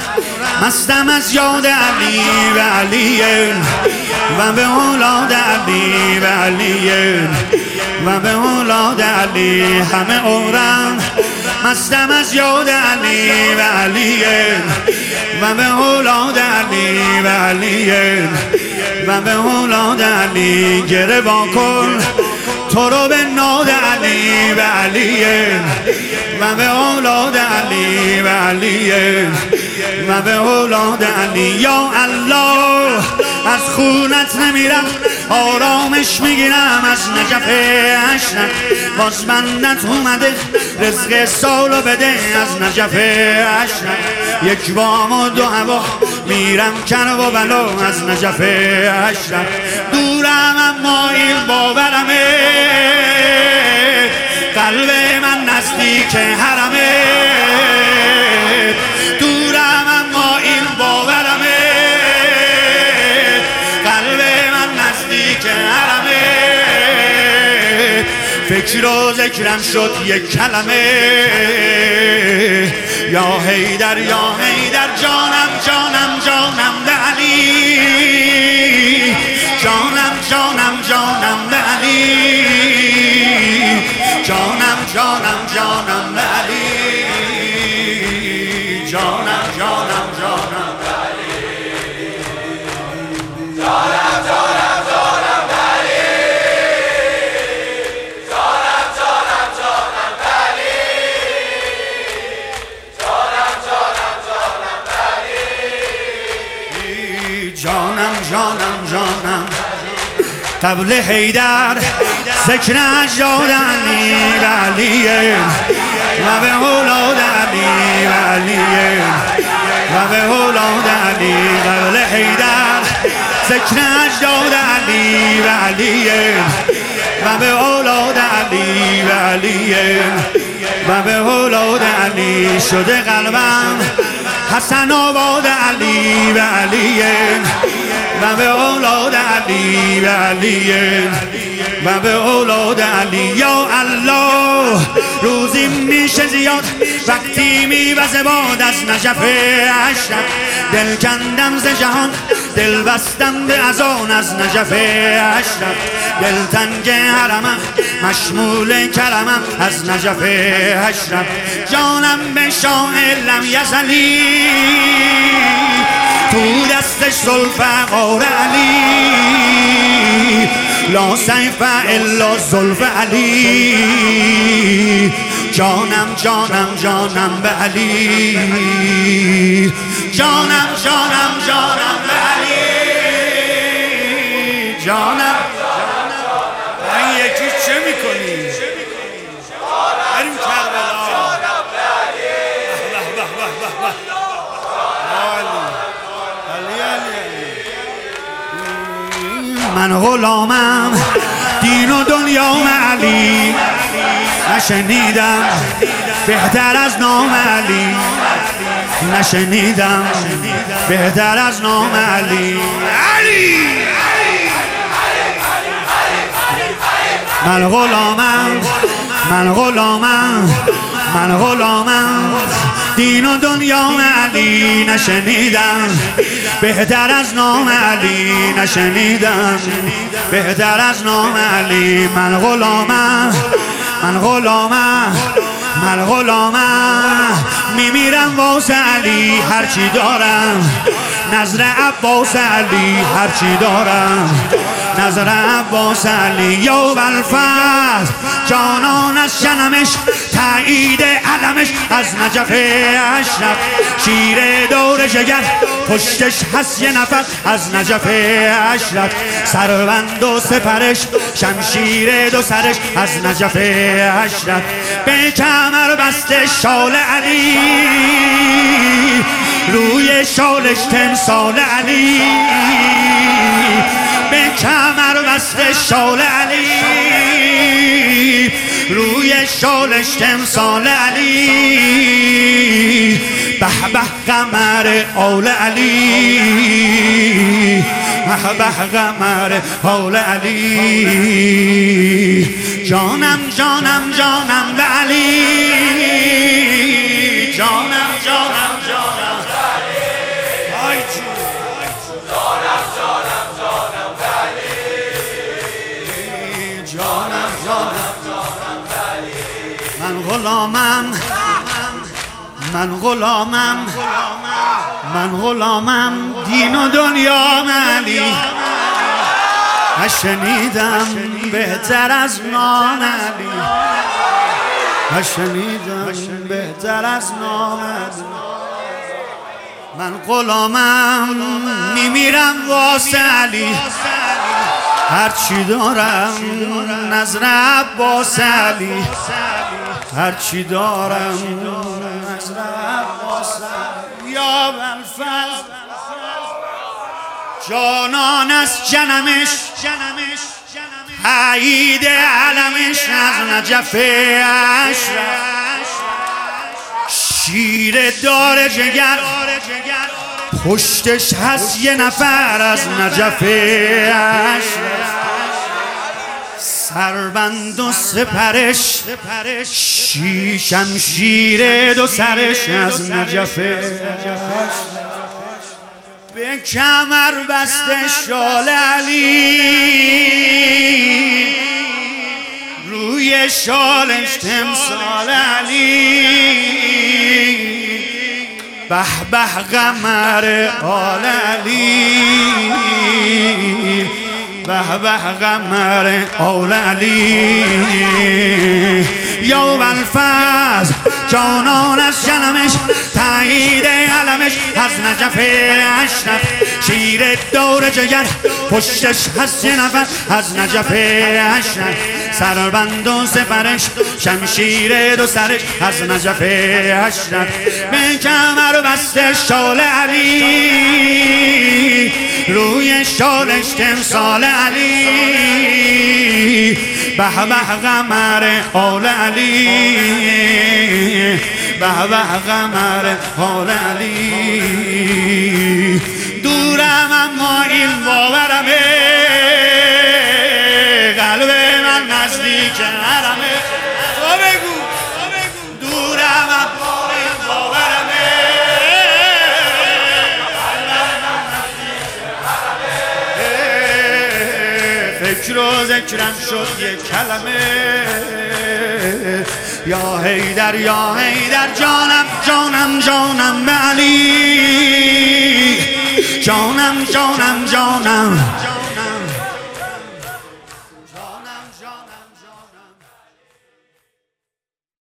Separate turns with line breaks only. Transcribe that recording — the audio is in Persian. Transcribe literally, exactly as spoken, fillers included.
مستم از یاد علی و علی و به اولاد علی و علی و به اولاد علی همه عمرم مستم از یاد علی و علی و به اولاد علی و علی و به اولاد علی گره کن تو رو به ناد علی و علی و به اولاد علی و علی و به اولاد علی یا الله از خونت نمیرم آرامش میگیرم از نجف اشرف باز بندت اومده رزق سالو بده از نجف اشرف یک بام و دو هوا میرم کرب و بلا از نجف اشرف دورم اما این باورمه قلب من نزدیک حرمه دورم اما این باورمه قلب من نزدیک حرمه فکر و ذکرم شد یک کلمه یا حیدر یا حیدر جانم جانم جانم به علی جانم جانم جانم به علی جانم جانم جانم به علی جانم جانم جانم به علی جانم جانم جانم به علی جانم جانم جانم به علی جانم جانم جانم به علی جانم جانم جانم قبل حیدر ذکر اجداد علی و علی و به اولاد علی و علی و به اولاد علی قبل حیدر ذکر اجداد علی و علی و به اولاد علی و علی و به اولاد علی شده قلبم حسن آباد علی و علی و به اولاد علی و علی و به اولاد علی یا الله روزی میشه زیاد وقتی میوزه باد از نجف اشرف دل کندم ز جهان دل بستم به اذان از نجف اشرف دل تنگ حرمم مشمول کرمم از نجف اشرف جانم به شاه لم یزلی تو دستش زلفقار علی لا سیف الا زلف علی جانم جانم جانم به علی جانم جانم جانم به علی جانم این یکی چه میکنی؟ بریم کربلا من غلامم دین و دنیام علی نشنیدم بهتر از نام علی نشنیدم بهتر از نام علی علی من غلامم من غلامم من غلامم دین و دنیام علی نشنیدم بهتر از نام علی نشنیدم بهتر از نام علی من غلامم من غلامم من غلامم میمیرم واسه علی هرچی دارم نظر عباس علی هرچی دارم نظر عباس علی یا بالفضل جانان از شنمش تایید علمش از نجف اشرف شیر دور جگر پشتش هست یه نفر از نجف اشرف سربند و سپرش شمشیر دو سرش از نجف اشرف به کمر بسته شال علی روی شالش تمثال علی به کمر بسته شال علی روی شالش تمثال علی به به قمر آل علی به به قمر آل علی جانم جانم جانم به علی جانم جانم جانم جانم جانم جانم ولی جانم جانم جانم ولی من غلامم من غلامم من غلامم دین و دنیا علی شنیدم بهتر از نام علی شنیدم بهتر از نام علی من غلامم میمیرم واسه علی هرچی دارم نظر عباس علی هرچی دارم نظر عباس علی یا بلفظ جانان از جنمش عید علمش از نجف اشرف شیر دار جگر پشتش هست یه نفر از نجف اشرف سربند و سپرش شیشم شیر دو سرش از نجف به کمر بسته شال علی روی شالش تمثال علی به به قمر آل علی به به قمر آل علی یا بلفظ جانان از جنمش تایید علمش از نجف اشرف شیر دور جگر پشتش هست یه نفر از نجف اشرف سربند و سپرش شمشیر دو سرش از نجف اشرف به کمر بسته شال علی روی شالش تمثال علی به به قمر آل علی به به قمر آل علی دورم اما این باورمه قلب من نزدیک حرمه تو بگو دورم اما این باورمه فکر و ذکرم شد یک کلمه یا حیدر یا حیدر جانم جانم جانم علی جانم جانم جانم